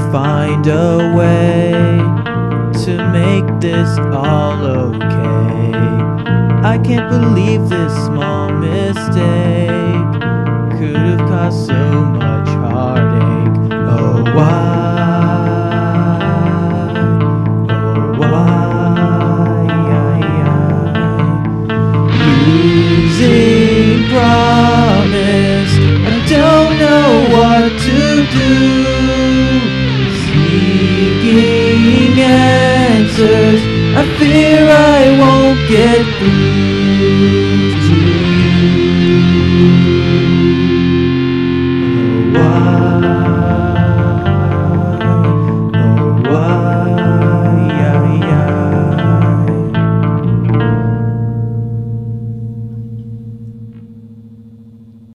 find a way to make this all okay. I can't believe this small mistake could have caused so much heartache. Oh, losing promise, I don't know what to do. Seeking answers, I fear I won't get through.